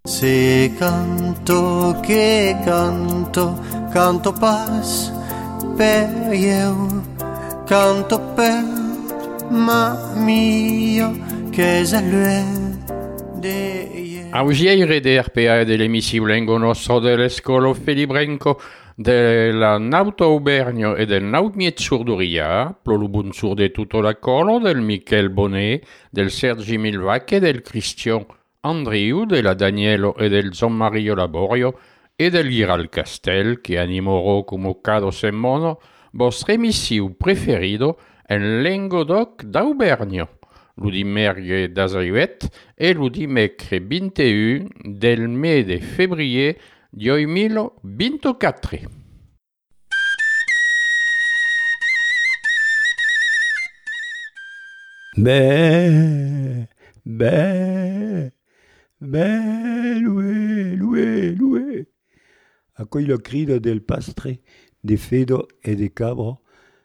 Se canto che canto, canto pas per io, canto per ma mio che salue de io. Augiere de RPA de l'emissiulengo nostro dell'Escolo Felibrenco della Nauto Aubernio e del Nautmiet Surduria, plolubun sur de tutto la colo del Michel Bonnet, del Sergi Milvac e del Christian Andriu, della Danielo e del Zommario Laborio e del Giral Castel, che animoro come cado semmono, vostro emissiu preferido en lengo doc d'Aubernio. L'udimerghe d'Azaiuet e l'udimecre 21 del mese de février 2024. Loué. Accoglie le cri del pastre, des fedo e des cabro.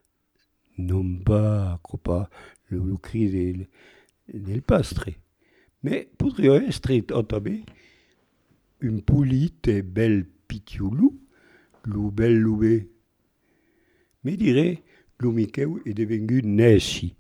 Non pas, copa, le cri del pastre. Mais potrebbe essere ottabe un pulite bel pitiulou, lu bel loubé. Mais dire, lu Micheu est devenu nesci.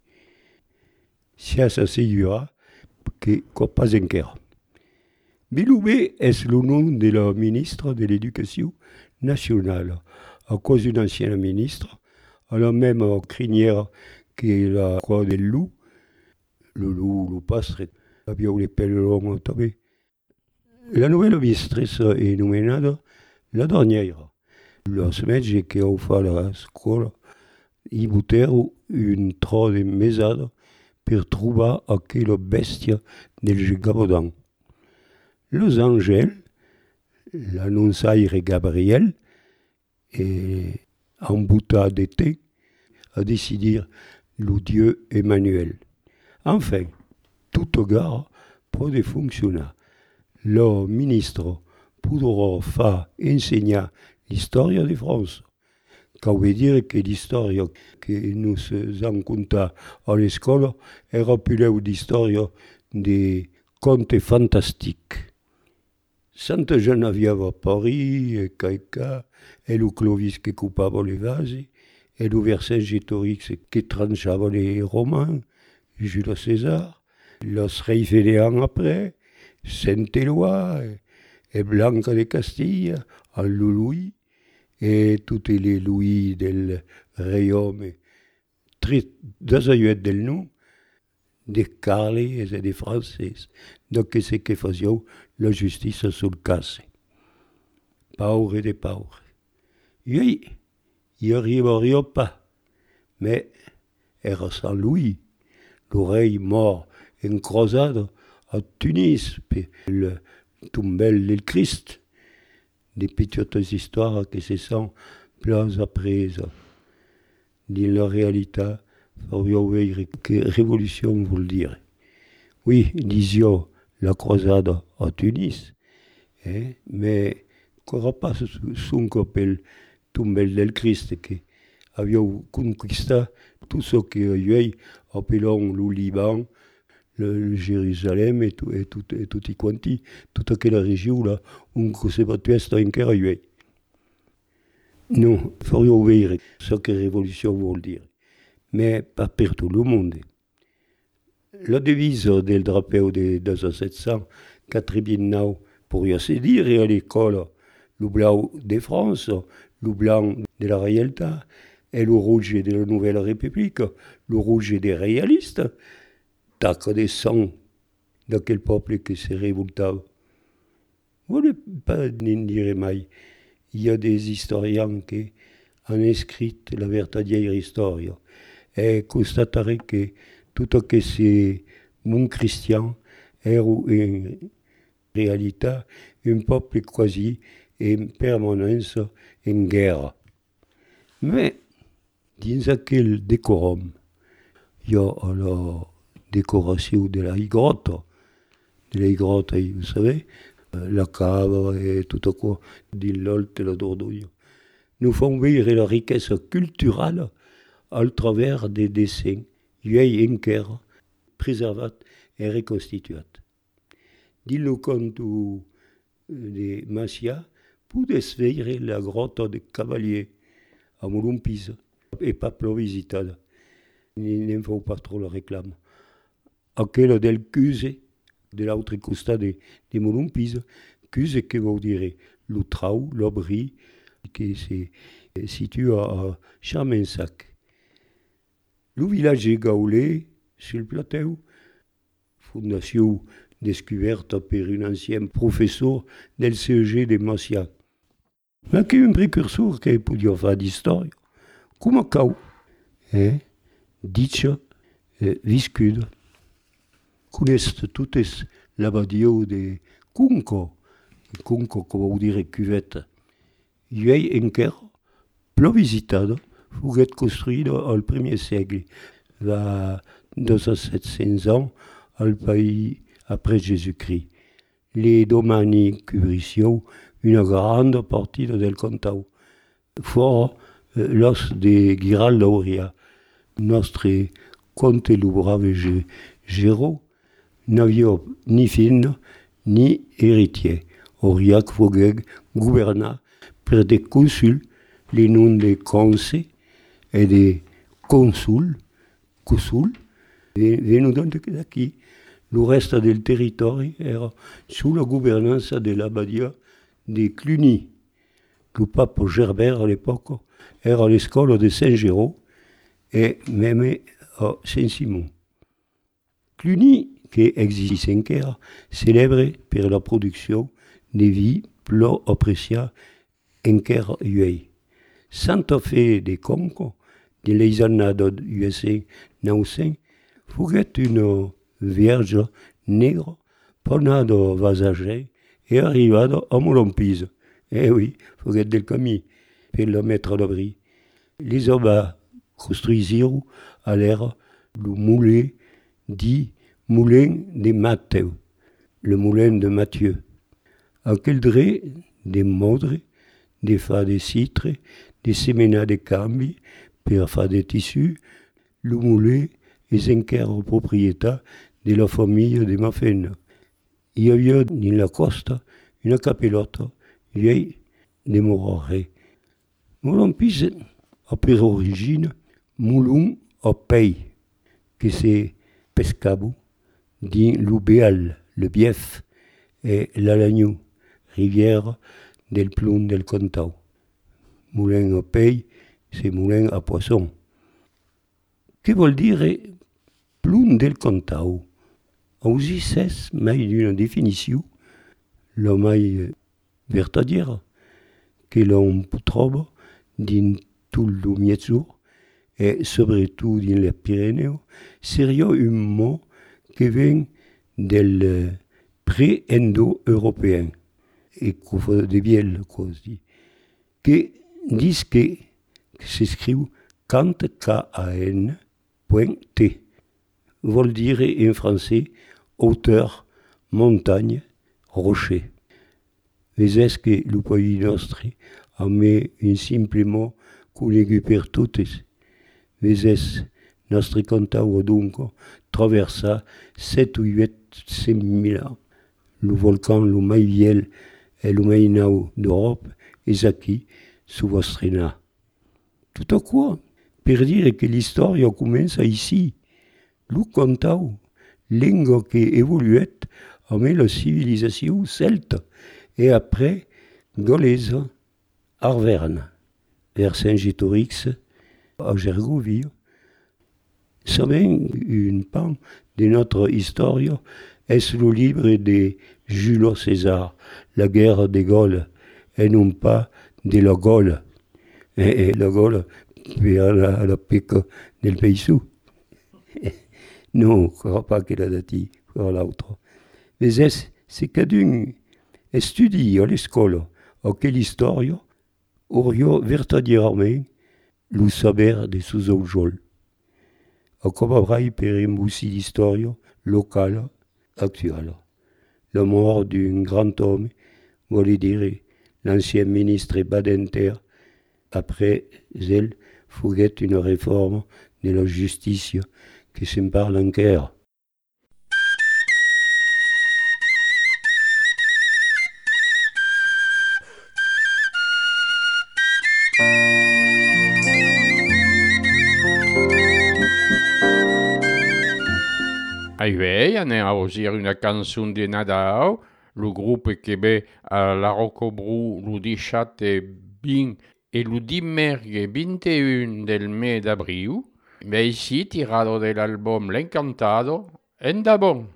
Si s'assegura que pas encara. Beloubé est le nom de la ministre de l'Éducation nationale, à cause d'une ancienne ministre, à la même crinière que la croix del loup. Le loup, le pastre, había les pelles longues tabé. La nouvelle mistresse est nommée la dernière. La semaine che ho fatto la scuola, i buttero un tro de mesada per trovare aquella bestia del Gabaudan. Los Angels, l'annonçaire Gabriel, et en bouta d'été, a décidé le Dieu Emmanuel. Enfin, toute gare peut fonctionner. Le ministre pourra faire enseigner l'histoire de France. Ça veut dire que l'histoire que nous avons contée à l'école era plus l'histoire des contes fantastiques. Sainte Geneviève à Paris, et Caïca, et le Clovis qui coupava les vases, et le Vercingétorix qui tranchava les Romains, Jules César, los Reis Fédéans après, Saint-Éloi, et Blanca de Castille, à Louis, et tous les Louis del Royaume, des del nom, des Carles et des Français. Donc c'est que faisions la justice sur le casse. Pauvre des pauvres. Oui, il n'y arriverait pas. Mais era sans Louis, le rei mort en croisade à Tunis, puis le tombel del Christ. Des petites histoires qui se sont plus apprises. Dans la réalité, il faut voir que révolution veut dire. Oui, disions la croisade à Tunis, mais qu'on pas son copel tombel del Christ qui avait conquisté tout ce qu'il y a appelons le Liban, le Jérusalem et tout y quanti, toute aquella région là où se battait en carrière. Non, il faut voir ce que révolution veut dire, mais pas pour tout le monde. La devise del drapeau de 1789, pour y se dire à l'école, le blanc de France, le blanc de la réalité, et le rouge de la Nouvelle République, le rouge des réalistes, tac des sangs de quel peuple qui se révoltava. Vous ne pas dire mai. Il y a des historiens qui ont écrit la véritable histoire et constateraient que tout ce que c'est mon chrétien est en réalité un peuple quasi en permanence en guerre. Mais dans quel décorum, il y a la décoration de la grotte, vous savez, la cave et tout quoi, de l'Olt et la Dordogne. Nous faisons voir la richesse culturelle à travers des dessins, vieilles enquêtes, préservés et reconstitués. Dis-le compte de Massia pour desveire la grotta de Cavalier a Molumpis e pas plò visitada. Ne feu pas trop la réclame. Aquella del Cuse, de l'altre costat de Molumpis, Cuse que vau dire lo Trau, l'Aubry, qui se situe a Charmensac. Le village est gaulé sur le plateau, fondation découverte par un ancien professeur del CEG de Massia. Mais qui est un précurseur qui pouvait faire d'histoire, comme cau, dice, viscude. Connaissent toutes l'abadio de Cunco, comme vous dire cuvette. Il y a encara plò visitada, fut construïda al 1er siècle, va 2700 ans al pays après Jésus-Christ. Les domani cubrission une grande partie del Contau. Fort l'os de Giraldo Auria, notre comte le brave Géraud, n'avait ni fille ni héritier. Auriac Fogeg gouverna per des consuls, les noms des conseils et des consuls, venus d'aquí. Le reste del territori era sous la gouvernance de l'abadia de Cluny. Le pape Gerbert à l'époque era l'école de Saint-Géraud et même à Saint-Simon. Cluny, qui existe encara, célèbre per la production de vi plò apreciat encara uei. Santa Fe de Conco, de les années de USA 900, fuguet une vierge nègre, ponada vasager et arrivada a Molumpis. Eh oui, fuguet del camí, per la mettre à l'abri. Les hommes construisirent à l'air le moulin dit moulin de Matteo, le moulin de Matthieu. À quel dré, des modres, des fa de citre, des semena de cambi, per fa de tissus, le moulin est encara propriété de la famille de Mafena. Il y avait dans la costa une capellotta vieille de Morare. Molumpis a per origine moulin a pei, que c'est pescabo, din l'Ubéal, le Bief, et l'Alagnou, rivière del Plum del Contau. Moulin à pei, c'est moulin à poisson. Que veut dire Plum del Contau? Aussi c'est mai d'une définition, la mai vertadière, que l'on trouve dans tout le Miezzo et surtout dans les Pyrénées, serait un mot qui vient del pré-indo-européen, et qu'on fait de biel, qui dit que s'écrit Kant, K-A-N, .T, veut dire en français hauteur, montagne, rocher. Mais est-ce que le pays nostre a mis un simple mot connu per toutes? Mais est-ce nostre Contau donc traversa 7 ou 8 000 ans? Le volcan le mai viel et le mai nau d'Europe est aquí sous Vostrena. Tout à quoi? Per dire que l'histoire commence ici. Le Contau, langue qui évoluait avec la civilisation celte et après gaullaise, Arverne, vers Saint-Gétorix, à Gergovie. Ça vient une pan de notre histoire, est le livre de Jules César, la guerre des Gaules, et non pas de la Gaule. Et la Gaule, à la pique del pays sous. Non, je ne crois pas qu'il a dit pour l'autre. Mais c'est qu'adun étudie à l'école, à quelle histoire, aurait vertadièrement le saber de sous autres. A comme avrai per aussi l'histoire locale actuelle. La mort d'un grand homme, voulait dire l'ancien ministre Badinter, après elle, fouguait une réforme de la justice qui s'en parle encore. Ahivei, anem a osir una cançó de Nadal, le groupe que ve a la Rocobru le 17 e le dimergue 21 del mes d'abril, ve ici tirado dell'album L'Encantado, Endabon.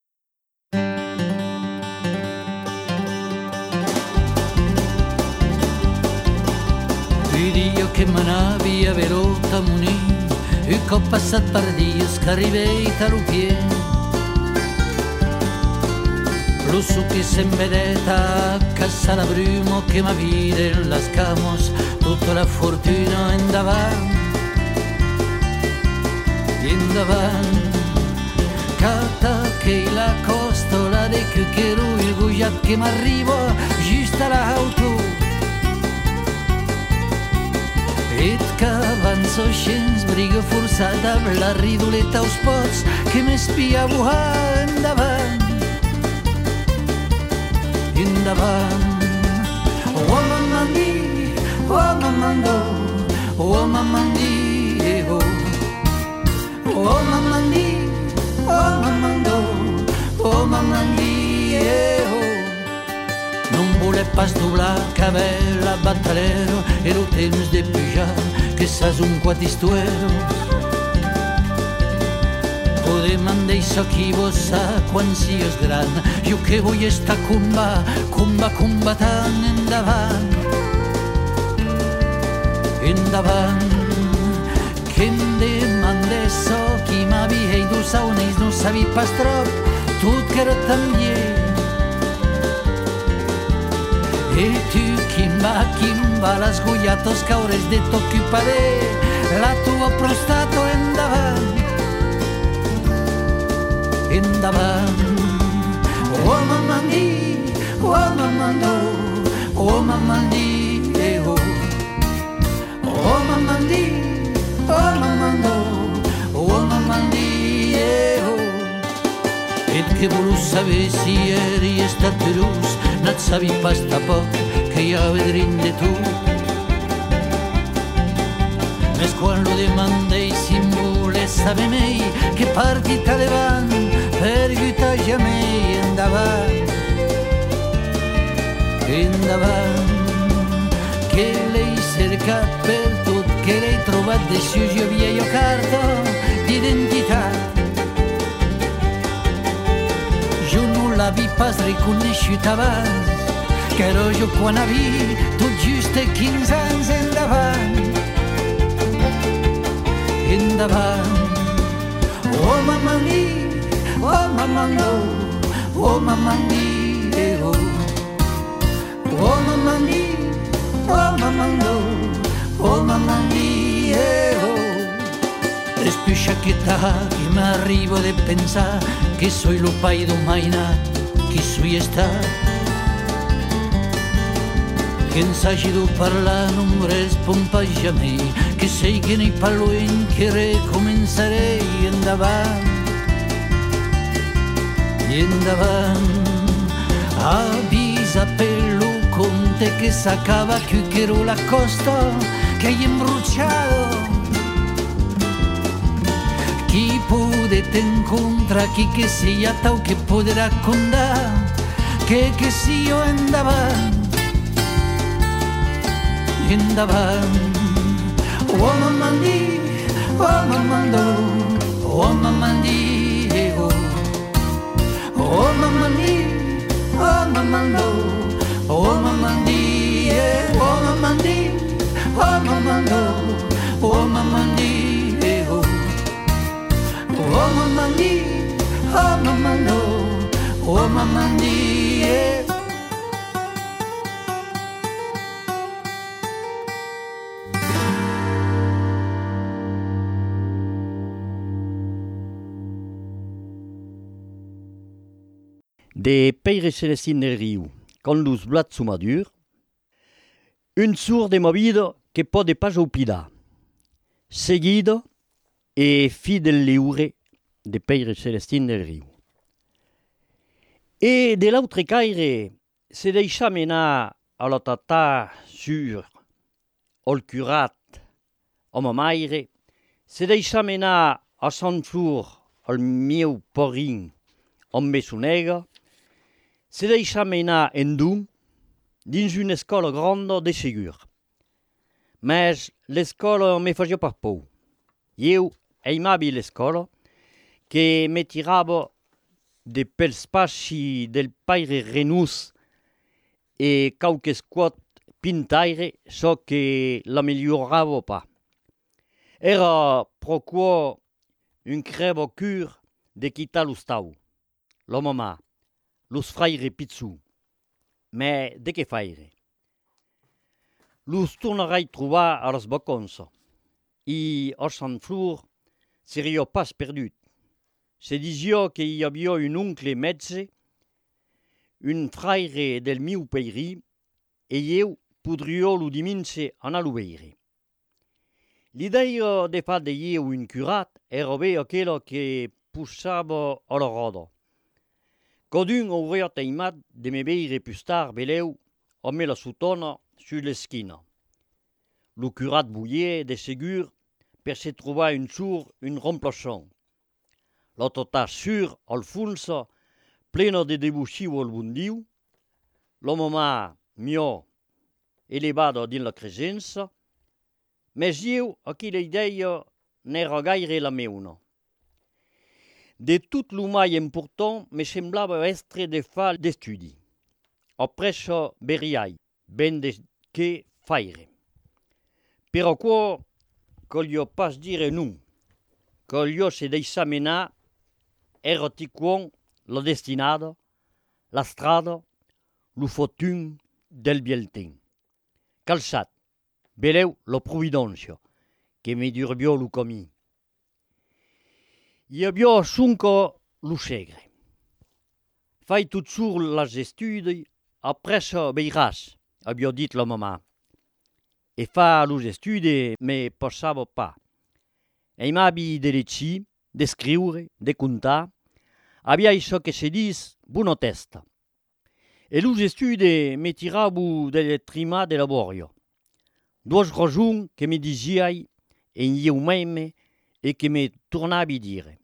Il dia que m'anavi a Verota Munì, un cop passat per dies que arribei a lo pie. Lo so che se'n vedeta a casa la brumo che ma vide las camos, tutta la fortuna in davant, cata che la costola de cucchero, il guiat che m'arriva giusto all'auto. Et que avanço així briga forçada amb la ridoleta als pots que m'espia a buhar endavant. Oh mamandi, oh mamando, oh mamandi, oh mamandi, oh mamando, oh mamandi, non voler pas doblar cabell a batalero, era el temps de pujar, que saps un quatistuero. Podem deixar qui vos sa quan sigues gran, jo que vull estar combatant endavant, que em demande so qui m'havia idus a on ells no sabia pas trop, tot que era tan llei. E tu, quimba, las guiatos caures de t'occuparé, la tua prostato endavant. Oh mamandi, oh mamando, oh mamandi, oh mamandi, oh mamando, oh mamandi, Et que volus saber si eri estat perús, n'et sabi pas tampoc que hi ha vedrint de tu. Més quan lo demandei si em voles saber mei, que partit davant per lluitar jamei endavant, que l'he cercat per tot, que l'he trobat de si jo havia jo carta d'identitat. Jo no l'havia pas reconeixut abans, que era jo quan havia tot just 15 anys endavant. Oh mamandi, oh mamando, oh mamandi, oh mamandi, oh mamando, oh mamandi, Es più sciacchetta che m'arrivo de pensar que soy lo pai domaina qui sui estat. Que ens hagi de parlar non em responc jamais, que sei que n'hi parluent que recomençaré endavant. Avisa per lo conte que s'acaba chiuchero la costa che hai imbruciado. Chi pude te incontra, chi che sia tau che potrà raccontare che sia endavant. Oh mamandi, oh mamando, oh mamandi, oh mamandi, oh mamando, oh mamandi, oh mamandi, oh mamando, oh mamandi, oh mamandi, oh mamando, oh mamandi. De Peire Celestin del Riu, con los blat sumadur, un sur de movido que pode pas opida, seguido e fidel leure de Peire Celestin del Riu. E de l'autre caire se deixa menar a la tata sur, al curat, a mamaire, se deixa menar a Sant Flor el meu porin on me sonega, se deixa menar en dun dins una escola grande de segur. Mas l'escola me facia pas por. Eu aimavi l'escola, che me tirava de pels passi del paire Renus e qualques quot pintaire, so che la migliorava pas. Era pro quo un crevo cur de quitar lo stau, la mamà, los fraire pizzu. Mais de che faire? Los tornerai trobar a les vacances. I a Sant Flour seria pas perdut. Se dizia que hi havia un oncle metge, un fraire del meu peirí, e eu podria lo diminse anar lo veire. L'idea de fa de eu un curat era bé aquella que pussava a la roda. Cadun hauria teimat de me veire plus tard beleu a me la sotona sur l'esquina. Lo curat voulait de segur per se trobar un jour un remplaçant. La tota sur al fons, plena de debussiu al bon Diu, la mamà mia elevada din la cresença, mes eu aquella idea n'era gaire la meuna. De tot lo mai important me semblava estre de fa d'estudi. Après beriai, ben de che faire. Però quo coglio pas dire non, coglio se deixa menar era tiquon la destinada, la strada, lo fortun del bielten. Calçat, beleu la providència, que me durbio lo camí. Hi havia sunca lo segre. Fai tot sur les estudi, après veiràs, havia dit la mamà. E fa los estudi me passava pas. Aimavi de llegir, d'escriure, de contar, havia això que se dis bona testa. E los estudi me tiravo del trima de laborio. Dues ragions que me disiai en eu meme e que me tornavi dire.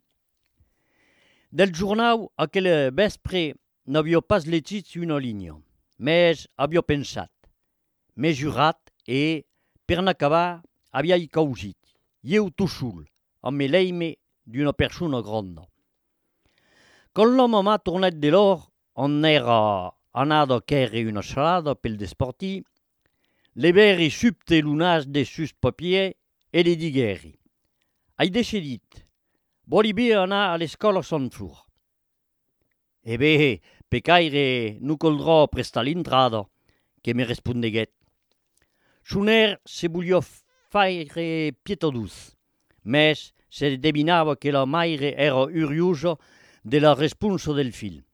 Del jornal aquel vespre n'havia pas llegit una línia, mes havia pensat, m'he jurat e, per n'acabar, havia causit, eu tot sol, amb l'eime d'una persona grande. Quan la mamà tornat de l'or, on era anada quere una salada pel desportir, le veri subte l'unas de sus papier e le digueri. Hai decidit, voli bé anar a l'escola Sant Flour. E bé, pecaire no caldrà prestar l'intrada, que me respondeguet. Soner se volia faire pietadus, mes se devinava que la maire era uriosa de la responsa del fil.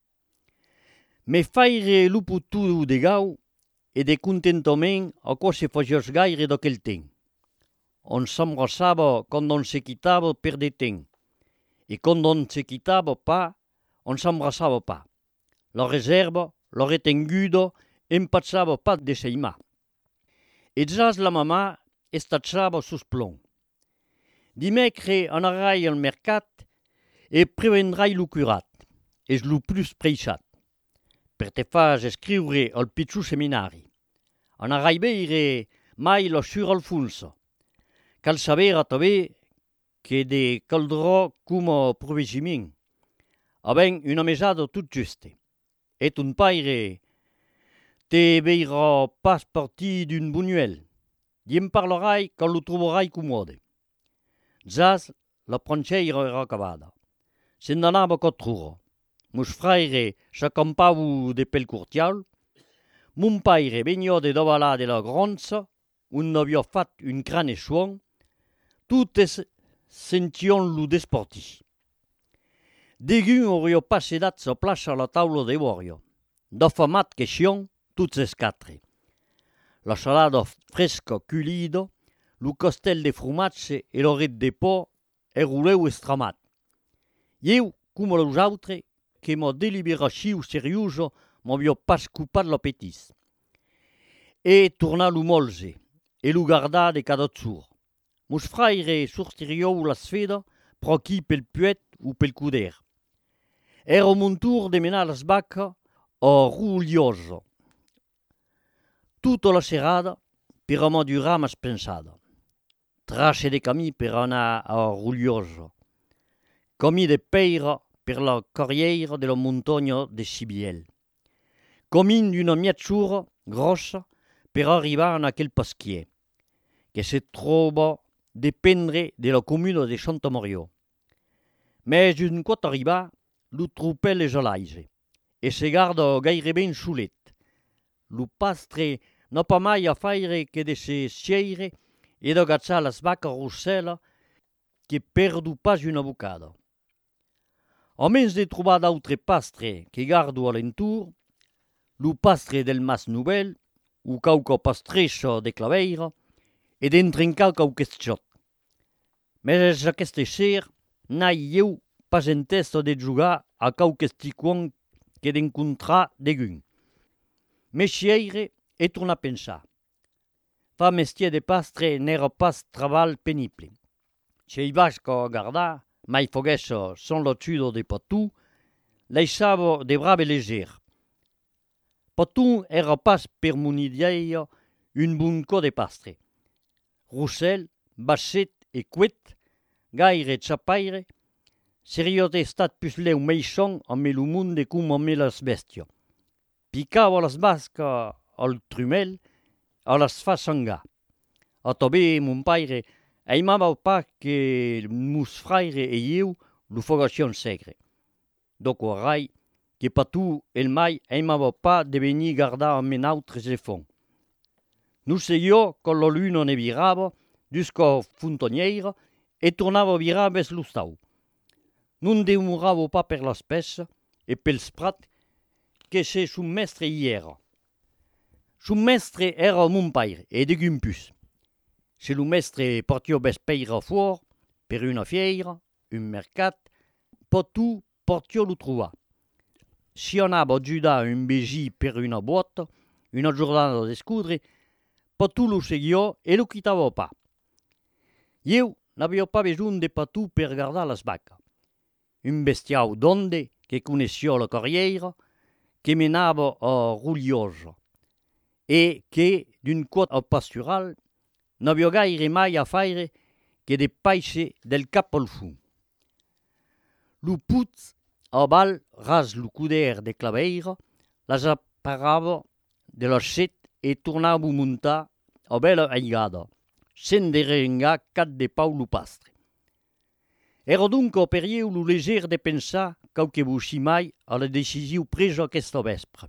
Me faire lo putu de gau e de contentament a quoi se fagies gaire d'aquel temps. On s'embrassava quand on se quittava per de temps, e quand on se quittava pas, on s'embrassava pas. La reserva, la retenguda, empassava pas de seimar. E zas la mamà estachava sus plom. Dimecre anarai al mercat e prevendrai lo curat, és lo plus preixat, per te fas escriure al pitjor seminari. Anarai veire mai la sur al fons. Cal saber a també que de caldrà com a provegiment, avent una mesada tot juste. E ton paire te veira pas partir d'un buñuel. I em parlerai quan lo trobarai comode. Zas la prancheira era acabada. Se'n anava cotrura. Mos fraire s'acampavo de pel curtial. Mon paire venia de davalà de la grança, on havia fat un gran suon. Totes sention lo desportir. Degun hauria pas sedat sa plaça a la taula de boria. D'afamat question, tots els quatre. La salada fresca culida, lo costel de formatge e l'oret de por e roleu estramat. Eu, com los altres, que ma deliberació seriosa m'havia pas cupat l'apetit. E tornar lo molze, e lo guardar de cada jour. Mos fraire sortiriau la sfeda, pro qui pel puet o pel cuder. Era montur de menar las vacas a Ruglioso. Tutta la serada per amadurar mas pensada. Trace de camí per anar a Ruglioso. Camí de peira per la carriera de la montagna de Sibiel. Camí d'una miatura grossa per arribar en aquel pasquier, que se troba dependre de la comuna de Santa Maria. Mais un cop arribar, lo tropel és a l'aise, e se garda gairebé en solet. Lo pastre n'a pas mai a faire que de se sceire e d'agatzar las vacas rossella que perdu pas una bocada. A mens de trobar d'autre pastre que gardo alentour, lo pastre del Mas Nouvel, o cauca pastrecha de Claveira, e d'entrencar cauques xot. Mais aquesta ser n'ai eu pas entesta de jugar a cauques ticuan que d'encontrar de gun. Me xeire e tornar a pensar. Fa mestier de pastre n'era pas treball penible. Se hi vaig a guardar, mai foguessa son l'otudo de Patou, laissava de brave leger. Patou era pas per monideia un bon co de pastre. Roussel, basset e cuet, gaire xapaire, seriot estat pusleu meixon amb el mund de cum amb les bèstia. Picava les basques al trumel, a les fa sangar. A també mon paire aimava pas que mus fraire e eu lo fogacion segre. Doco rai, que Patou el mai aimava pas de venir gardar amb en autres efons. Nu seguió con la luna ne virava, jusqu'à Fontonnière, e tornava a virar ves l'ostau. Non demorava pas per l'espessa e pels prats que se son mestre hi era. Son mestre era mon paire e de Gumpus. Se lo mestre partio ves peira fort, per una fiera, un mercat, Patou partio lo trobar. Si anava a giudar un begi per una boîte, una giornata d'escudre, Patou lo seguió e lo quitava pas. Eu n'avia pas besoin de Patou per guardar las vacas. Un bestiau d'onde que coneció la carriera, que menava a Ruglioso, e que, d'un quot al pastural, n'avia gaire mai a faire que de paise del cap al fum. Lo put a val ras lo cuder de Claveira, las aparava de la set e tornava a muntar a bella aigada, sen derengar cat de pau lo pastre. Era donc per eu lo leger de pensar quauque bussi mai a la decisiu presa aquesta vespre.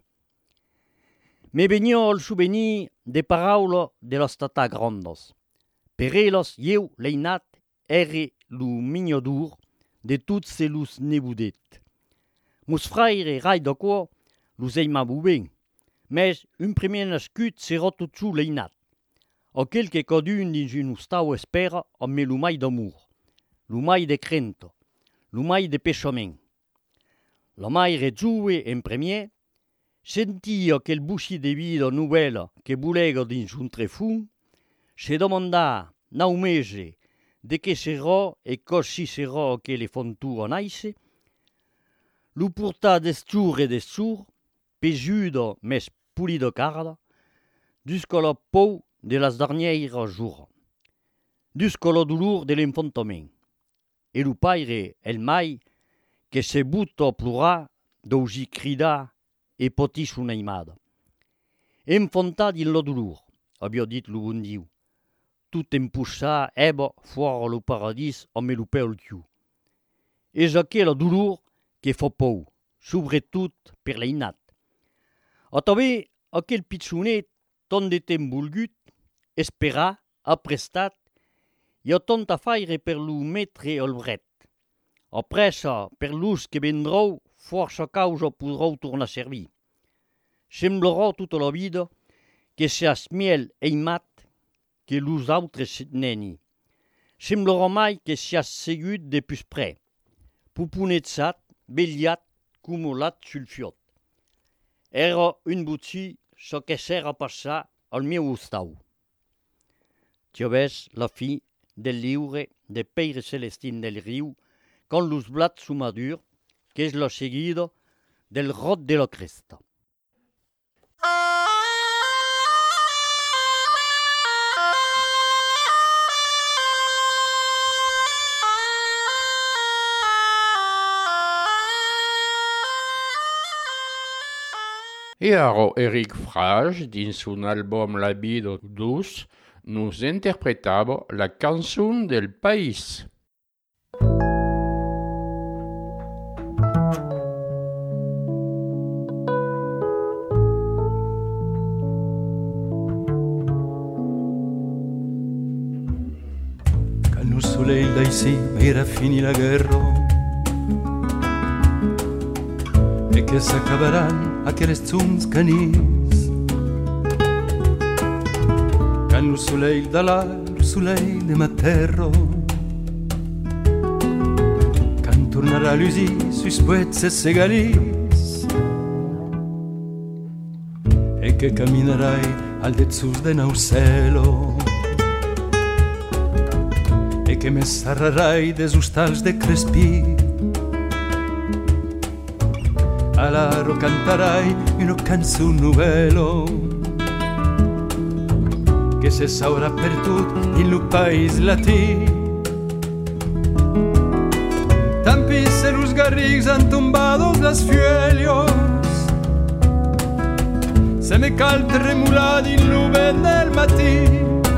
Me venia al souvenir de paraula de las tata grandas. Per elas eu, leinat, ere lo mignador de tots se los nebudet. Mos fraire rai d'aquò los aimavo ben, mes un premier nascut sera tot su leinat. Aquel que cadun dins un ostau espera amb lo mai d'amour, lo mai de crento, lo mai de peixament. La mai rezue en premier, sentia aquel bussi de vida novella que bulega dins un trefun, se demanda nau mese de que serà e così serà aquelle fontura naise, lo porta d'estur e d'estur, pejuda mes pulida carda, jusqu'à la pou de las dernières jours, jusqu'à la douleur de l'enfantament. E lo paire el mai que se butta a plorar, d'augi cridar e poti son aimada. Enfantat in la douleur, havia dit lo bon Diu, tot empussar eba fora lo paradís amb lo peu al tiu. És aquella douleur que fa pou, sobretot per l'einat. A també aquel pitsonet tant de temps volgut, esperar, aprestat, i a tant a faire per lo metre al bret. Apressa per l'ús que vendrou, força causa podrou tornar a servir. Semblarà tota la vida que seas miel eimat que los autres neni. Semblarà mai que seas segut de pus pre, pupunetzat, belliat, cumulat sul fiot. Era un botí so que s'era passar al meu ostau. Tia ves la fi del lliure de Pere Celestin del Riu, con los blat su madur, que es lo seguido del rot de la cresta. E aro Eric Frage, dins un album Labido Dus, nous interpretava la canzone del país. Quand le soleil d'ici era fini la guerra e che s'acabaran aquelles zums canis. Quand le soleil d'ala, le soleil de ma terra, quand tornarà l'usi sus puets e segalis, e che camminerai al dezzus de nauselo, e che me sarrarai des ustals de crespí. Alaro cantarai una canzone novelo che se saurà per tutto in un país latí. Tampi se los garrigs han tombado las fielios, se me cal tremulat in l'uven del matí.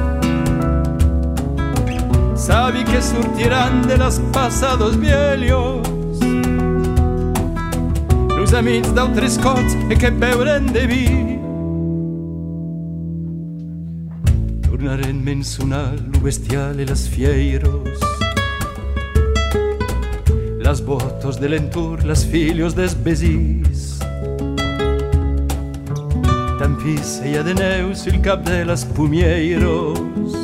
Sabi que surtirán de las pasados vielios los amics d'altres cots e que beuren de vi. Tornaren mencionar lo bestial e las fieiros, las botos de l'entur, las filios des besís. Tampi seia de neu sul cap de las pumieiros,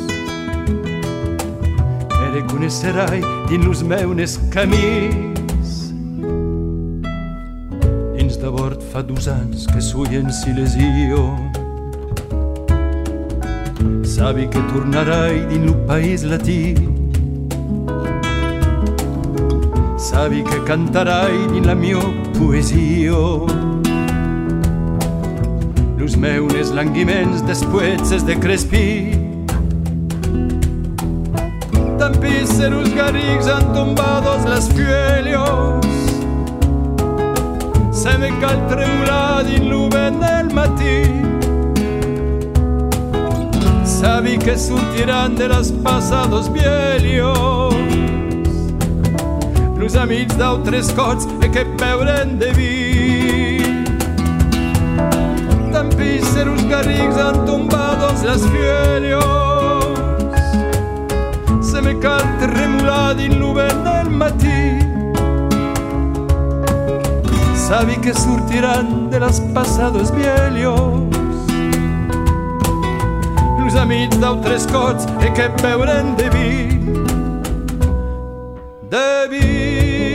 e reconecerai din los meunes camins. D'abord fa 2 anys que sui en silesio, sabi que tornarai din lo país latí, sabi que cantarai din la mio poesio los meunes languiments despuetzes de crespí. Tampi se los garrigs han tombados las fielios, se me cal tremulat in l'uven del matí. Sabi que surtirán de las pasados vielios los amics d'altres cots e que beuren de vi. Tampi se los garrigs han tombados las fielios, se me cal tremulat in l'uven del matí. Sabi que surtirán de las pasados vielios los amics d'altres cots e que beuren de vi. De vi.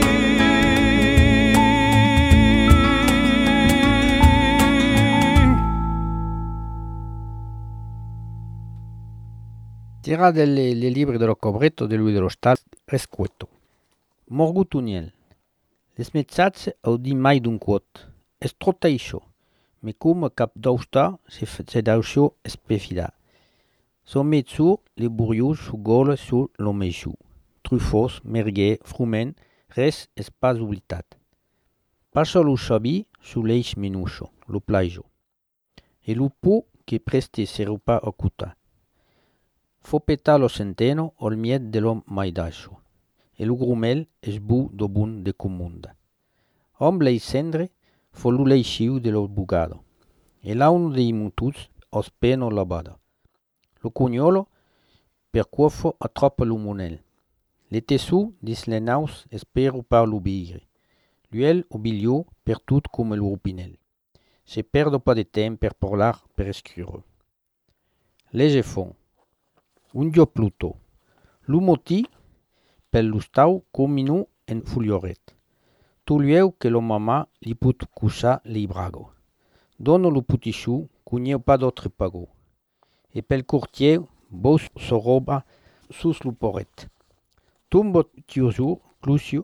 Tira delle libri dello cobretto di lui dello Stato rescueto. Morgut uniel. Les messatges au dit mai d'un quot. Es trot això, me cum cap d'austa se d'ausio espefida. Son metzur le burius su gole sur l'omejou. Trufos, merguer, frumen, res es pas oblitat. Passa lo sabi su l'eix menucho, lo plaijo. E lo pu che preste se rupa ocuta. Fo petar lo centeno o il miet de l'om maidacho. E lo grumel es bu do bun de comunda. Om lei cendre fo lo leixiu de lo bugado. E l'auno dei mututs os peno labada. Lo cugnolo per cuofo attrappa lo monel. Le tessu dis le naus espero par lo bigre. L'uel o bigliu per tut come lo rupinel. Se perdo pas de temps per parlar per escrire. Lege fon. Un dio Pluto. Lo moti per lo stau cominu en fulioret. Tu lieu que lo mamà li put cusa li brago. Dono lo putichu cugneu pas d'autre pago. E pel courtier bos so roba sus lo poret. Tumbo tiosur, clusiu,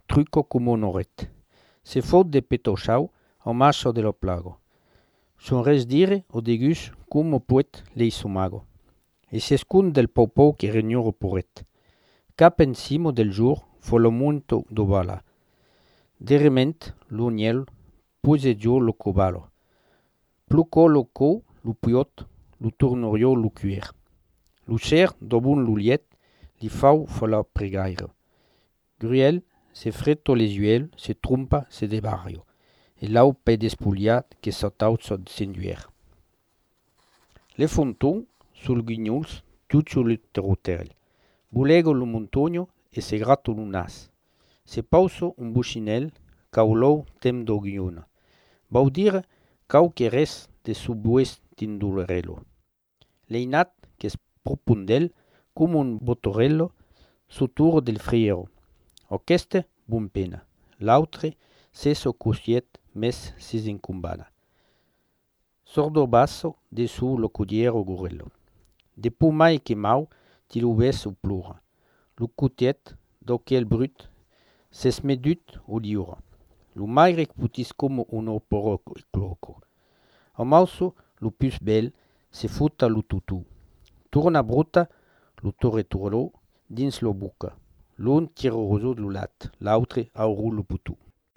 truco como onoret. Se faut de petochau au macho de lo plago. Son res dire o degus como puet lei somago. E se scun del popou che regnoro poret. Cap encimo del jour fo lo munto do bala. Derement l'uniel puse giù lo cobalo. Pluco lo co, lo piot, lo tornorio lo cuir. Lo cer dobun lo liet, li fau fa la pregaire. Gruel, se fretto lesuel, se trompa, se debario. E lau pe despugliat che s'attau so senduer. Le fonton, sul guignols, tuccio le terrotel. Bulego lo montogno e se gratto lo nas. Se pauso un buscinel, caulou tem do guiona. Bau dire cau che res de subues tindulrello. Leinat che spropundel come un botorello su turo del friero. Orcheste bun pena. L'autre se so cosiet mes si incumbana. Sordo basso de su lo cudiero gurello. De pu mai che mau ti lo ves o plura. Lo cutiet do quel brut se smedut o diura. Lo mai reputis come un oporo cloco. A mauso lo plus bel se futta lo tutu. Turna bruta lo torre turlo dins lo buca. L'un tiroso lo lat, l'autre auru lo putu.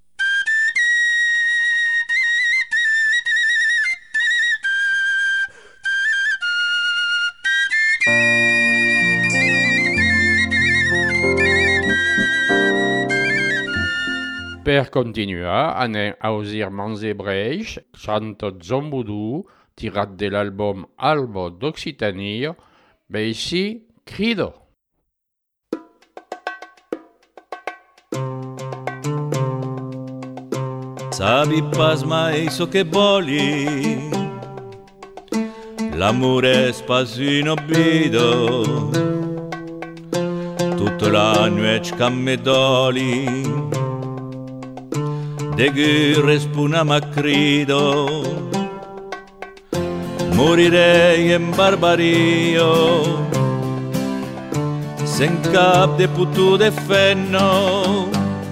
Per continuar, anem a ausir Manze Breix, chanto Zomboudou, tirat de l'album Albo d'Occitania, Beissi Crido. Sabi pas mai so che voli, l'amore è spasino bido, tutto l'anno è scammedoli, de gure spuna ma crido, morirei in barbario, sen cap de putu de fenno,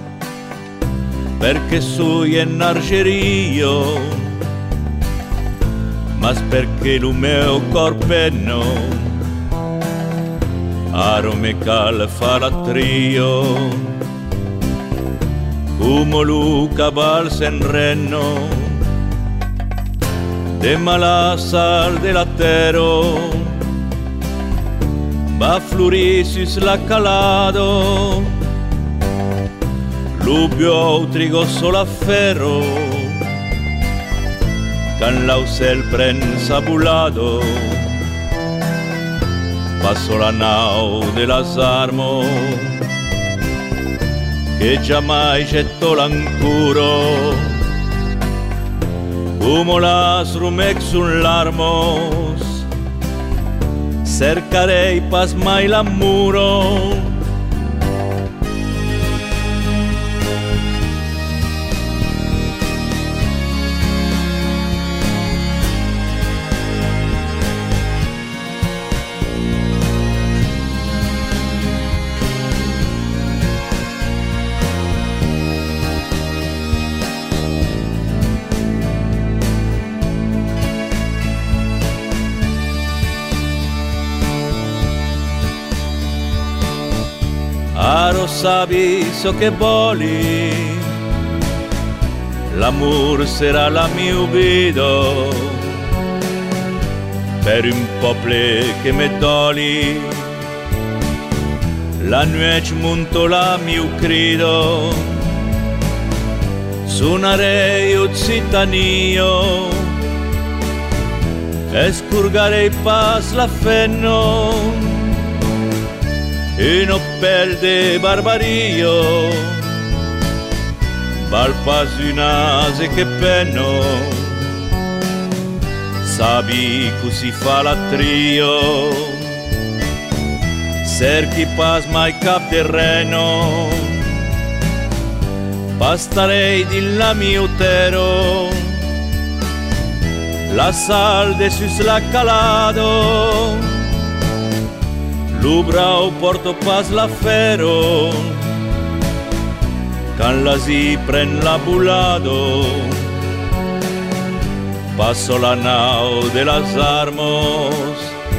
perché sui in argerio, ma perché lo mio corpenno arome cal fa la trio, come lo caval sen renno, de mala sal dell'attero, va florisus la calado, l'ubio trigo solo a ferro, can l'ausel pren sabulado, passo la nau dell'as armo, che giammai getto l'ancuro, come las rumex sull'armos, cercarei pas mai l'ammuro, Aro sabi so che voli, l'amor sarà la mia ubido, per un popolo che mi doli, la nuec munto la mio crido, suonarei occitanio, e scurgarei pas la fenno, in oppel de barbario, val pas un'ase che penno, sabi così fa la trio, cerchi pas mai cap del reno, pastarei di la mio utero, la sal de sus la calado, l'ubrau porto pas la fero, Quand l'Asie prenne la boulado, passo la nau de las armos,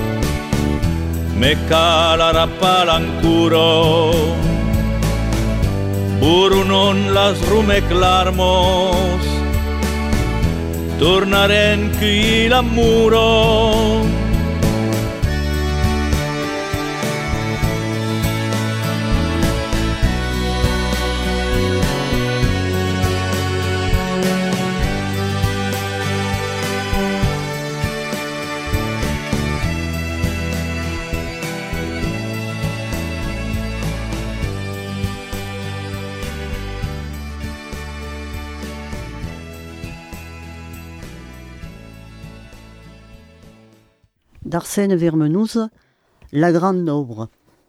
me calará palancuro, burunon las rumeclarmos, tornaren qui l'ammuro. d'Arsène Vermenouze, La Grande Obre.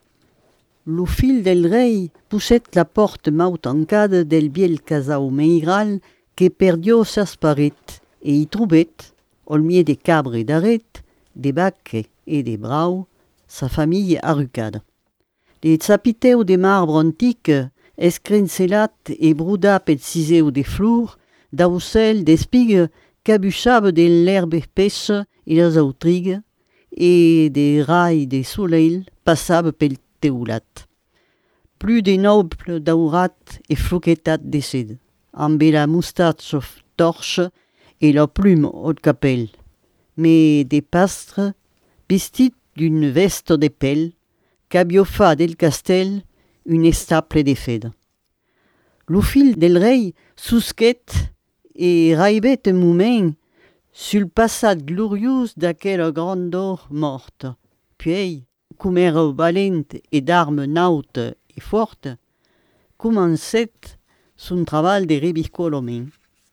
Lo fil del rei pusset la porte mautancada del biel casau meigral que perdió s'asparet e y trobet, al mie de cabre e d'aret, de bacche e de brau, sa famille arrucada. Les sapiteu de marbre antic escrencelat e bruda pet ciseu de flour, d'aucel d'espigue cabuchave de l'herbe épaisse et les autrigues, et des rails de soleil passaven pel teulat. Plus de nobles daurat et floquetat de sed, amb la moustache torche et la plume au capel, mais des pastres vestit d'une veste de pelle, qu'abiofa del castel une estaple de fed. Lo fil del rei susquet et raibet un moment sul passat gloriós d'aquella grandor morte. Puis, com era valent et d'armes nautes et fortes, comencet son treball de rebicolament.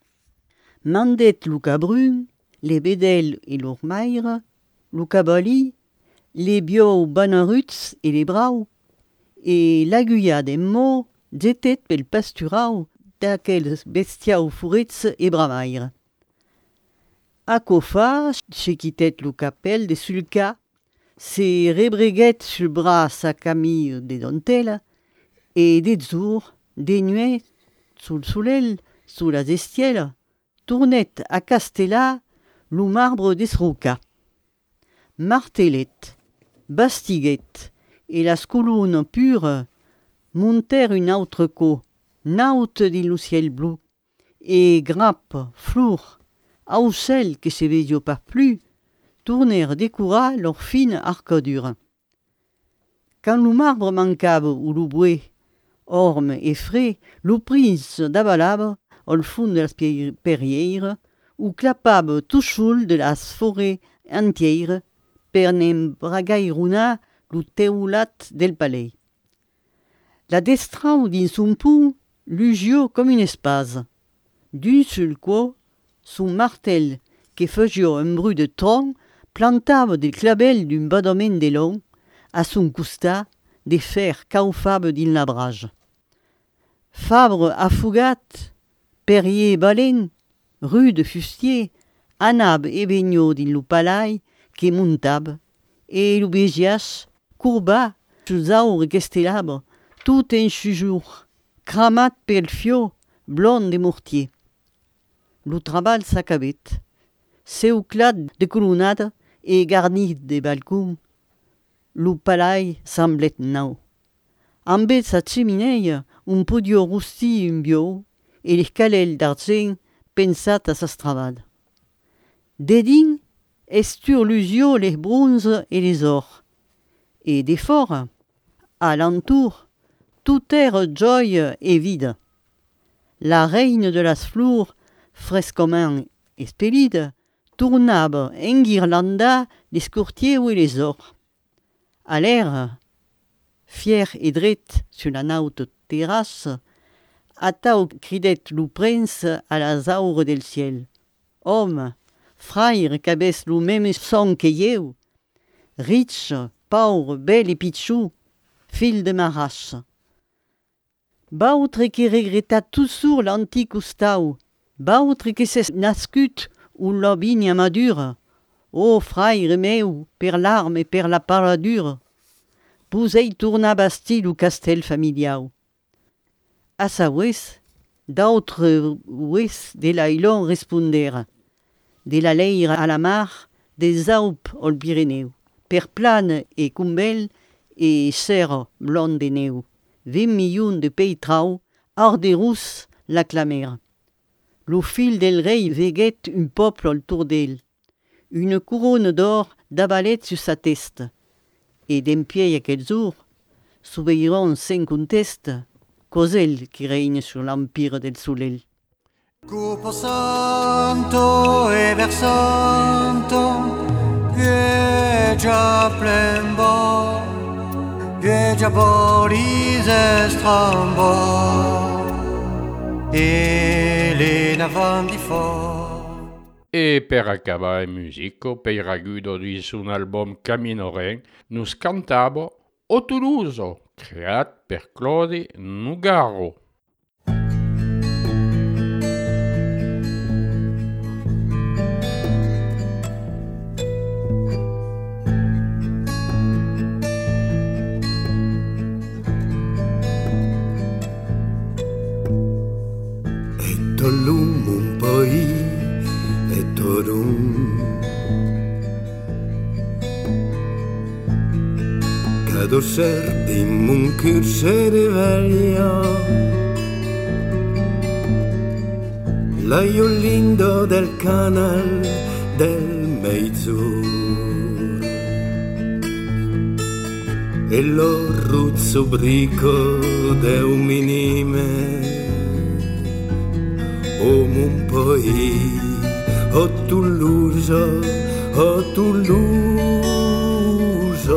Mandet lo cabrun, les bedels et l'ormaire, lo cabali, les bio banaruts et les brau, et l'agulla des mots zetet pel pasturau d'aquels bestiaux fourets et bramaire. A cofa, se quitet lo capel de sulca, se rebreguet sul bras sa camille de dentelle, et des jours, des nuits, sul soleil, sous la estielle, tournet a castella lo marbre d'esroca. Martelet, bastiguet, et las colonnes pures montèrent une autre co, naute din lo ciel bleu, et grappe, flour, aucel que se veio pas plus, tournèrent découra leur fine arcadure. Quand lo marbre mancava ou lo bouet, orme et frais, lo prince d'avalava al fond de las perrières, ou clapava touchoul de las forêts entières per n'embragairuna lo teulat del palais. La destrau din son punt lugio comme une espase. D'un seul coup, son martel, que faisio un bruit de tronc, plantava des clabels d'un badament de long, à son costat, des fers caufava din la brage. Fabre afugat, perrier balen, rude fustier, anab e begno din lo palai, que montab, et lo begias, courba, sus aure gestelab, tout en chujour, cramat pel fio, blond de mortier. Lo treball s'acabet. Seuclat de colonnade et garni de balcons, lo palai semblet nau. Ambet sa cheminée, un podio rusti un bio, et l'escalel d'argent pensat a sa stravad. Dedin, estur lusio les bronzes et les ors. Et des forts, à l'entour, tout air joie et vide. La reine de las flours, frescament espelide, tournava en guirlanda les courtiers et les ors. À l'air, fier et dret sur la naute terrasse, atau cridet lo prince à las aures del ciel. Homme, frère qu'abès lo même son que eu, riche, pauvre, bel et pitchou, fil de ma race. Bautre que regretta toujours l'antic ustau, bautre que s'est nascut ou la vigna madure, ô frère meu, per l'arme et per la paradure, posei tourna basti lo castel familiau. A sa vez, d'autres vez de la Ilon respondera. De la Leire a la mar, des Alpes al Pirineu. Per Plane e Cumbel e Serra blond de neu. 20 milions de pays trau, hors de Rousse l'acclamèrent. Lo fil del rei veguet un peuple autour d'elle. Une couronne d'or d'avalet sur sa teste. Et d'empiei aquel jour, s'obeiron sans conteste, cos'el qui règne sur l'empire del soleil. Cupo santo e versanto, che già plembo, che già borise strambo, e le navandi for. E per acabar in musico, per raggiudo di un album Caminoren, nus cantavo O Toulouse, creat per Claude Nougaro. Tolum un poi e torum Cado ser di mun cur se riveglia L'aio lindo del canal del Meizur E lo ruzzo brico de un minime O mon pays, o Toulouse, o Toulouse.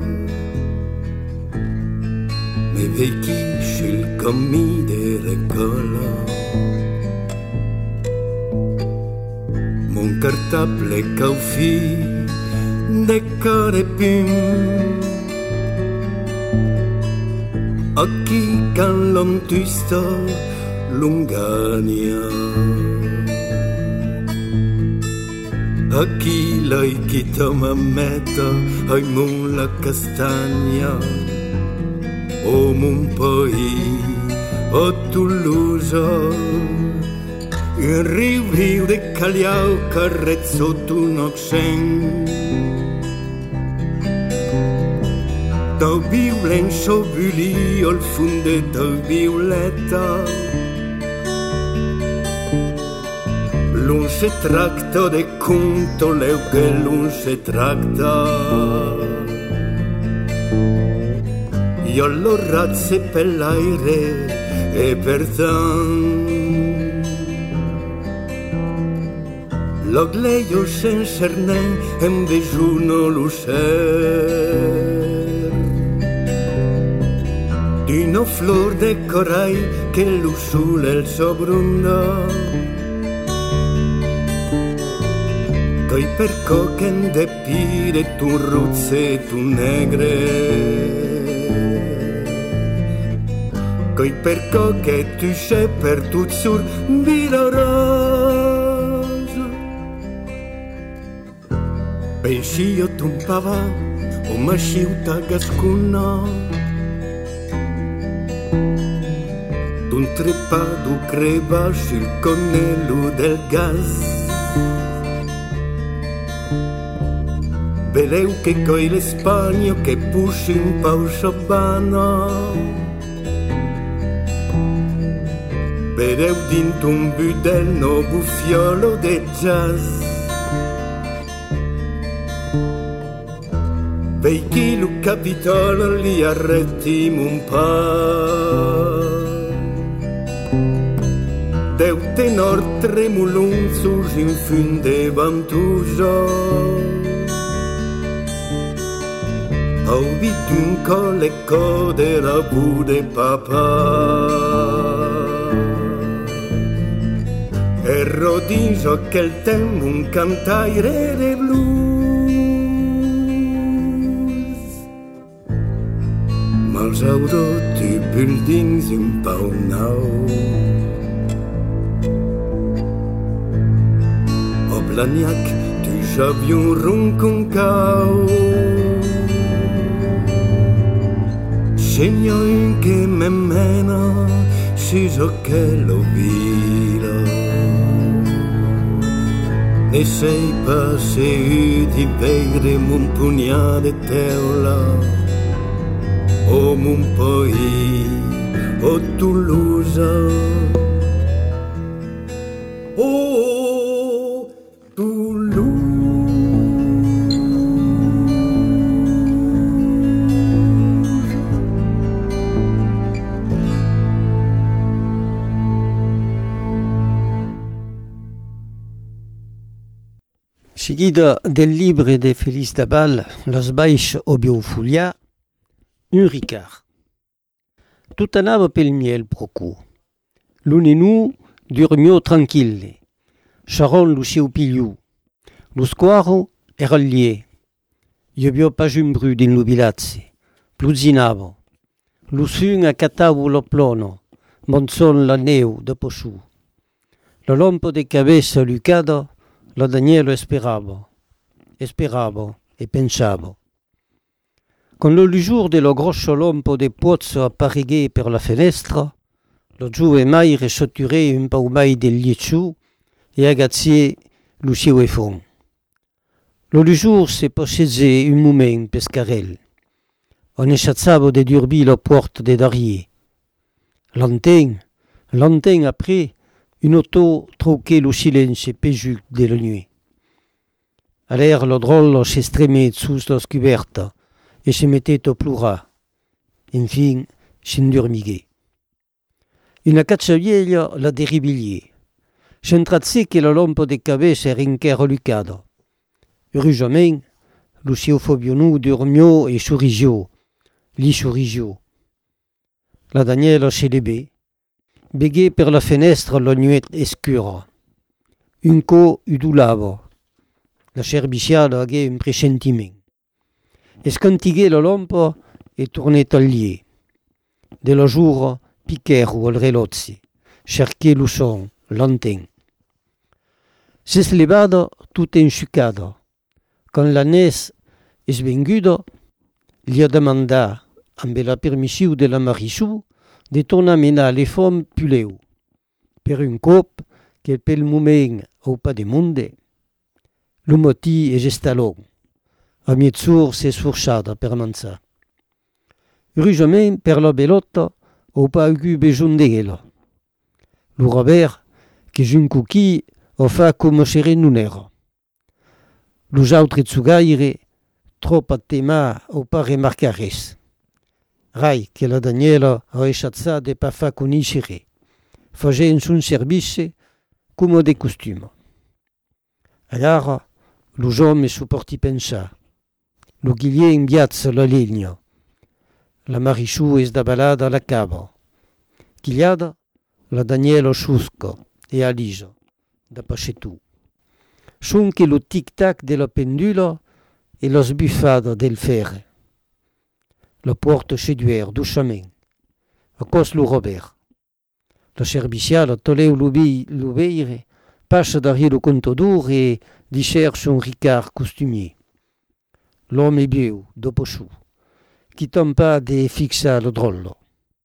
Me vecchi sul cammi de recola, mon cartable caufi de carepim. A chi can l'om tusto Lungania A chi l'hai chita mameta Ai mun la castagna O mun poi O Toulouse Un riu de caliau Carrezzo tu noxen Tau biulen sobuli Al funde tau biuletta L'un se tracta de conto leu che l'un se tracta Io lo razze per l'aire e per tan Lo gleio senza ne e un dejuno l'user D'una flor de corai che l'usule il sobrunda Coi perco che de pire tu ruzze tu negre Coi perco che tu sei per tut sur viroroso Pensi io tu un pava o masciuta gascuna D'un trepado creba sul connello del gas Veleu che coi l'Espagno che pusci un pausa bana Veleu dinto un budelno buffiolo de jazz Vei chi lo capitolo li arrettim un pa Deu tenor tremulun sus in funde vantuso Au vitun colle code la bude papà E rodinso che il tempo un cantaire de blues Mals auto tu buildings in paunau O blagnac tu j'avion ronconcau Segno in che me mena deciso che lo vila. Ne sei passé di vedere mon pugnale teola, o mon pays, o Toulouse. Oh, Toulouse. Seguida del libre de Félix Dabal, Los baix o Biofulia, un Ricard. Tout anava pel miel procur. L'un e nu dormio tranquille. Charon lo seu pigliu. Lo squaro era lié. Io bio pas un bru din lo bilazze. Pluzinavo. Lo sun accatavo lo plono. Monzon la neu de posciù. Lo lompo de cabeza lucada, lo Danielo esperavo e pensavo. Con lo jour de lo grosso lompo de pozzo appareghe per la finestra, lo giù e mai resotturé un pau mai del lieciù e agazzié lo seu e fon. Lo jour se possese un moment pescarel. On echazzavo de durbi la porte de Darier. L'antenne après, une auto troquait le silence péjuc de la nuit. À l'air, le drôle s'estremait sous la cuberta et se mettait au plura. Enfin, s'endormiguait. Une caccia vieille la déribilier. C'entrazzi che la lampe de cabeza rinquera lucada. Heureusement, Lucio Fabiano dormio et sourisio. Li sourisio. La Daniela se levait. Beghe per la finestra la nuit escura. Un co udulava. La cerbiciale avait un presentiment. Escantiguait la lampe et tournait al lit. De la jour, piquèrent al relozzi. Cerquait lo son, l'antenne. S'es levada tutta enxucada. Quand la nes es venguda, li ha demanda, amb la permissiu de la Marichou, de tornar a menar les femmes puleu. Per un cop que pel moment au pas de monde, lo motí es estalon. A mietzur s'esforçada per manzar. Heureusament, per la belota, au pas eu besoin d'ella. Lo Robert, que jun coquí, o fa com sere non era. Los autres tsugaire, trop a tema, au pas remarcar res. Rai che la Daniela ha echazza de pa fa conoscere, facent son service come de costume. Allora, los hommes supporti pensar. Lo ghigliè imbiazza la legna. La Marichou es da balada alla cava. Ghigliada, la Daniela susca e alisa, da pacetu. Son che lo tic-tac de la pendula e la sbuffada del ferre. La porte séduire doucement. A cos lo Robert. La serviciale toleu l'obeire, passe derrière le comptoir et disert son Ricard costumier. L'homme est vieux, dopo chou, qui tombe pas de fixa le drôle.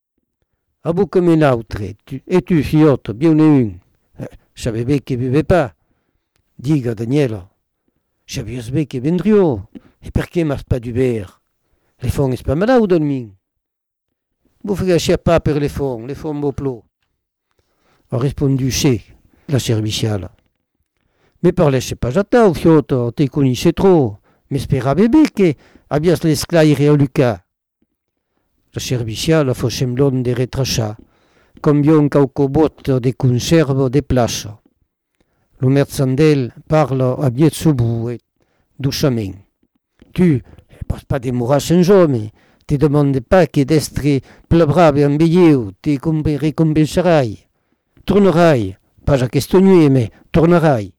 A vous comme un autre, et tu, fiotte, bien un. Savais que buvait pas. Diga, Daniela. Savais que vendrio. Et perché m'as pas du verre? Les fonds est pas malade ou dormi? Vous faites pas per les fonds beau plot. A répondu chez la serviciale. Mais parlez pas à ta, fiotte, te connaissais trop. Mais spera bébé que abias l'esclaire au Lucas. La serviciale fa semblant de retrachat, comme bien caucobot de conserve de place. Le merchandel parle à biet subou et doucement. Tu passe pas des mourras en homme, te demande pas que d'estre plebrave en billeu, te récompenserai. Tournerai, pas à questionner, mais tournerai.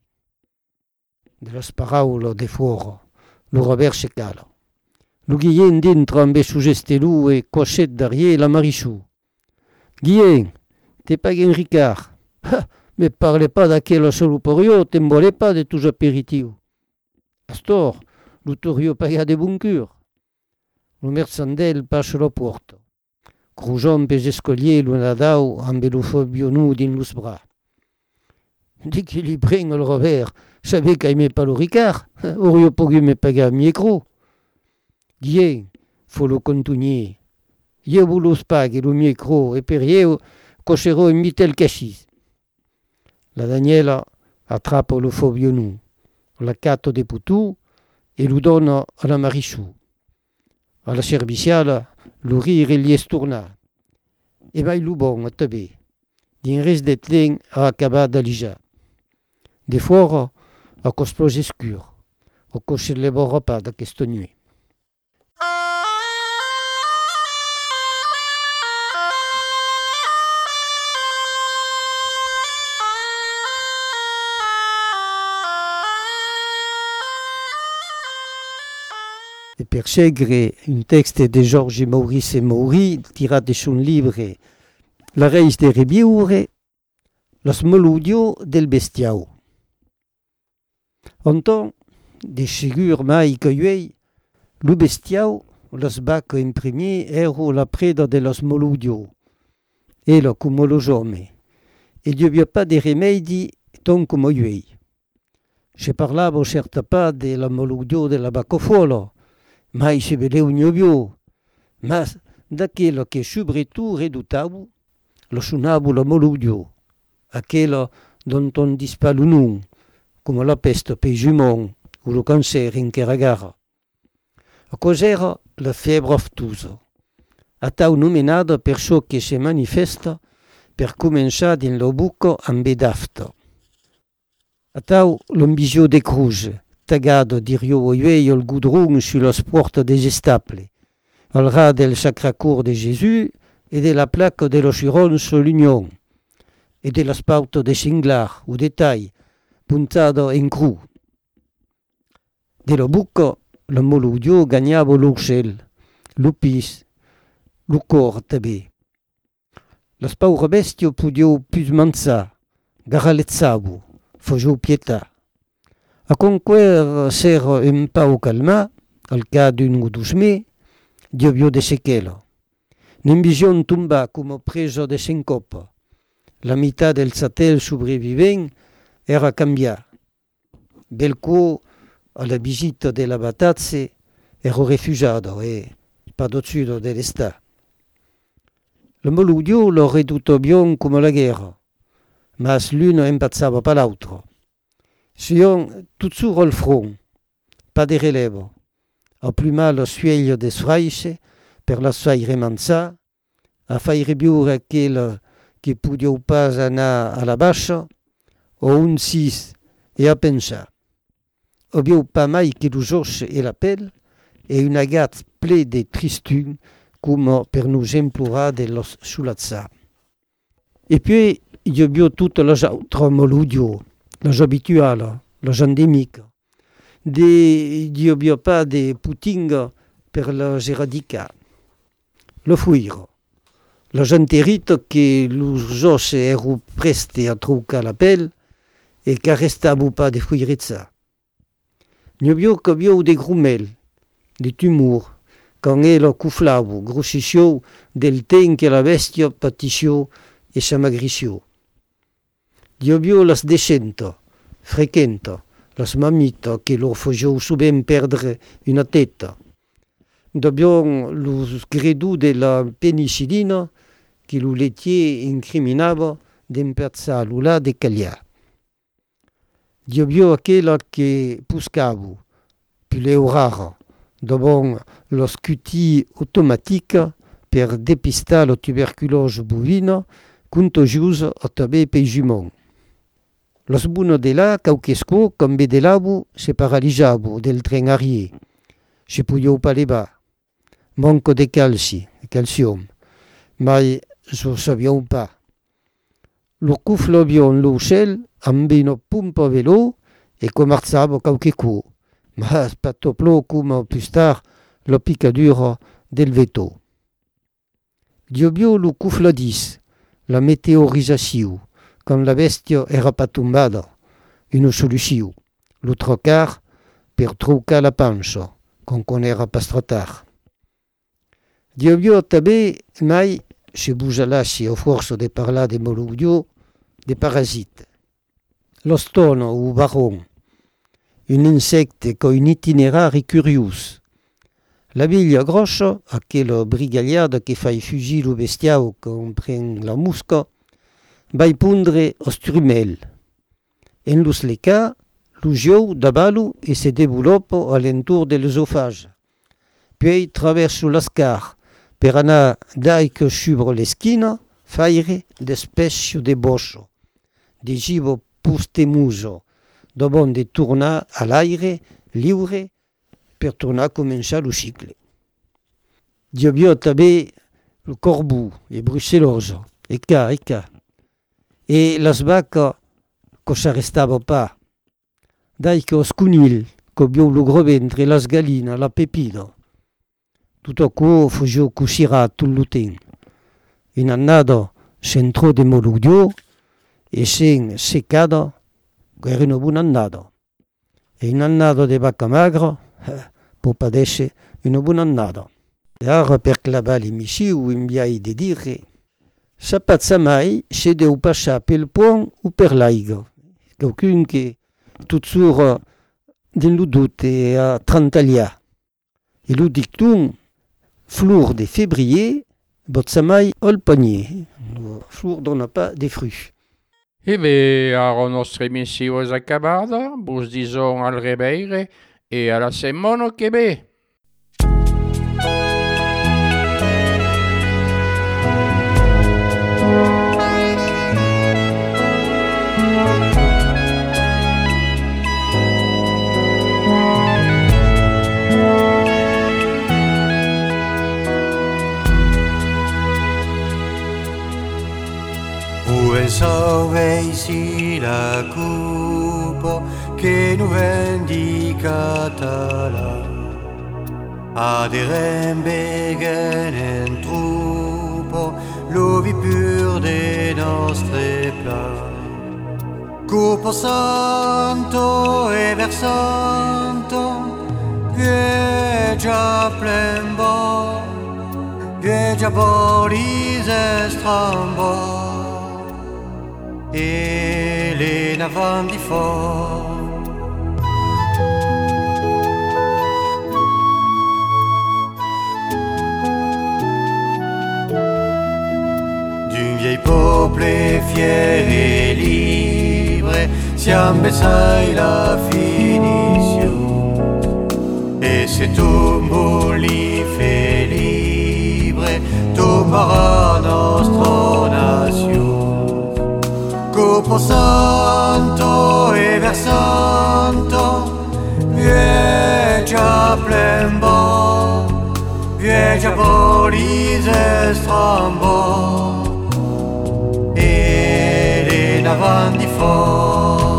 De las paraules de fort, le Robert se cala. Le Guillén dintre amb sous estelou et coixet derrière la Marichou. Guillén, t'es pas un Ricard. Mais parlez pas d'aquel saloperio, t'embolez pas de tous apéritifs. Astor, l'autorio paga de bon cure. Le merchandel passe la porte. Crujon pes escolier lunadau amb lo Fabio nu din los bras. Di que li prenc el Robert, saber qu'aimé pas le Ricard, aurio pogut me pagar micro. Guie, faut lo contunyer. Io volos paghi lo micro e per io cocherò in mitel cachis. La Daniela attrappa lo Fabio nu, la catto de putu e lo dona alla Marichou. Alla serviciala lo rire gli estorna. E vai lo bon a tabè. Din res de tlen a acabar d'alija. De fora a cosplos escur. O cocher le borra pas d'aquesta nuit. E per segre un texte de Georges Maurice Maury tirat de son livre La reis de rebiure, los melodio del bestiau. Anton, de segur mai que iuei, lo bestiau, los bac en premier ero la preda de los melodio, ela como los homes, e gli havia pas de remedi ton como iuei. Se parlavo certa pas de la melodio de la bacofola, mai se vedeu niovio, mas d'aquela que subretu redutau, lo suonavo la melodio, aquella dont on dispa lo nom, come la peste pe jumon o lo cancer in Caragara. A cos'era la febbre aftusa, atau nomenada per ciò che si manifesta per començar din lo buco amb bedafta. Atau l'ambisio de cruce, tagado di rio iuei el goudron su las portas des estables, al ras del sacracour de Jésus e de la placa de los Chirons l'Union, e de las pautas de Singlar o de Tai, puntada en cru. De la buca, la melodio gagnava l'ursel, lo pis, lo cor també. Las paure bestio podiau pus manzar, garalezzavo, fagiau pietà. A conquer ser un pau calma, al cas d'un o dos me, diovio de sequela. N'envision tomba come preso de sincopa. La metà del satel sobrevivent era cambiar. Belco, alla visita della Batazze, ero refugiato e padocido dell'està. Le melodio lo reduto bien come la guerra, mas l'uno impazzava per l'altro. Sion tutsuro al front, pas de relevo. A pluma lo sueglio des fraice per la soaire manza, a faire biure aquel che pudiau pas anar a la baixa, o un sis e a pensar. Obiau pas mai que lo jorge e la pelle, e un agat ple de tristun, come per nous implorar de los sulazzar. E puis, io bio tutte les autres melodio, les habituales, les endémiques. Io bio pas de putinga per les eradicar. Le fuir. Les enterito che los os ero presti a trucar la pelle e che restavo pas de fuirizza. Nio bio che bio de grumel, de tumor, quand elo cuflavo, grossiscio del ten che la bestia patiscio e s'amagriscio. Dio bio las decento, frequento, las mamita che lo fagiau suben perdre una teta. Dobbiamo lo gredu della penicillina che lo letier incriminava d'imperzar l'ula de caglià. Dio bio aquella che puscavo, più le rara, davant lo scuti automatica per depistar la tuberculose bovina contagiosa a també pe jumon. Los buno de là, cauquesco, com vedelavo, se paralizzavo del tren arrière. Se pudiau pas levar. Manco de calcium. Mai so sabiau pas. Lo cuflavion lo cel amb una pompa velo e comarzavo cauqueco. Mas patoplo come plus tard la picadura del veto. Diobio lo cufladis, la meteorisation, quand la bestia era pas tombada, una solució, lo trocar per trucar la panxa, quand on era pas tratar. Diobio també mai se bujalassi a forza de parlar de Moludio, de parasites. Lo stono o baron, un insecte con un itinerari curious. La biglia grossa, aquella brigagliada che fa fugir lo bestiao con pren la musca, vai pundre o strumel. En los leca, lo giou d'abalu e se developa alentour de l'œsophage. Puis traverso l'ascar, per anar daica subra l'esquina, faire l'espècio de boscio, de gibo pustemuso, dobon de tornar a l'aire lliure per tornar a començar lo cicle. Hi havia també el corbu, el bruceloso, e ca. E las vaca que s'arrestava pa. Daica os conil, que viu lo gros ventre, las galina, la pepina. Tutto quo fugiu cusirà tot lo temps. In annada s'entrò de Moludio e sen secada era una buona annada. E in annada de vaca magra può padere una buona annada. E ara per clavar l'emissiu inviai de dire sapazza mai se deu passar pel pont o per l'aiga. Qualcun che tot sur din lo dute a Trentalià. E lo dictum fleur de février, botsa mai al panier. Fleur dona pas de fruits. E beh, la nostra emissione è acabata, vos dison al reveire e alla settimana che ve. Sauveisi la coupe che nous vendica tala aderem begen en troupe l'ovi pur de nostre plats coupe santo e versanto vieggia plen bo vieggia boris estrambo e le navan di fort d'un vieil peuple fier et libre siam besai la finition et c'est tombeau li fait libre tombera nostra nation Copo santo e versanto vieggia plen bo vieggia boris estrambo e le navan di fort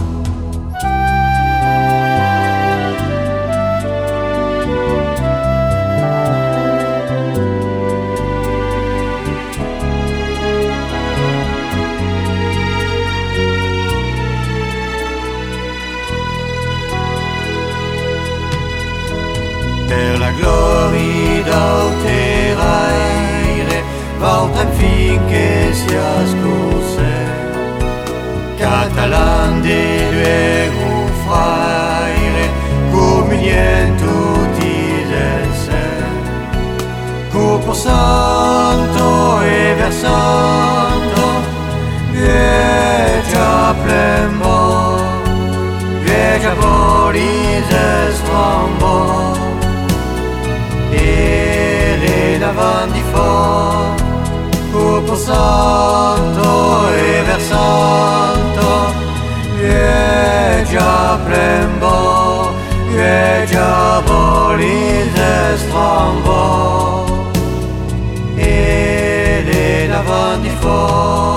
per la gloria d'auteraire volta finché sia scorse catalan de luego fraire come niente utile Cupo santo e versando vieggia plen bo vieggia boris estrambo e le navan di fort Cupo santo e versando vieggia plen bo vieggia boris estrambo e le navan di fort